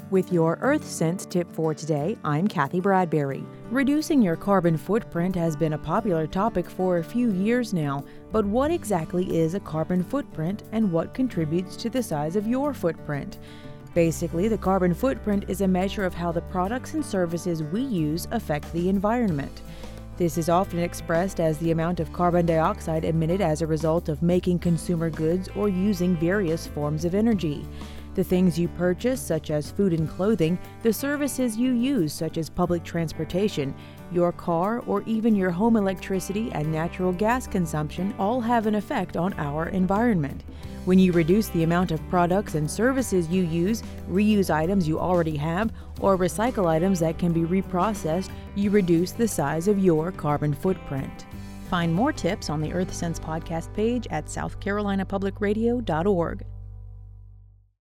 With your Earth Sense tip for today, I'm Kathy Bradbury. Reducing your carbon footprint has been a popular topic for a few years now, but what exactly is a carbon footprint and what contributes to the size of your footprint? Basically, the carbon footprint is a measure of how the products and services we use affect the environment. This is often expressed as the amount of carbon dioxide emitted as a result of making consumer goods or using various forms of energy. The things you purchase, such as food and clothing, the services you use, such as public transportation, your car, or even your home electricity and natural gas consumption all have an effect on our environment. When you reduce the amount of products and services you use, reuse items you already have, or recycle items that can be reprocessed, you reduce the size of your carbon footprint. Find more tips on the Earth Sense podcast page at southcarolinapublicradio.org.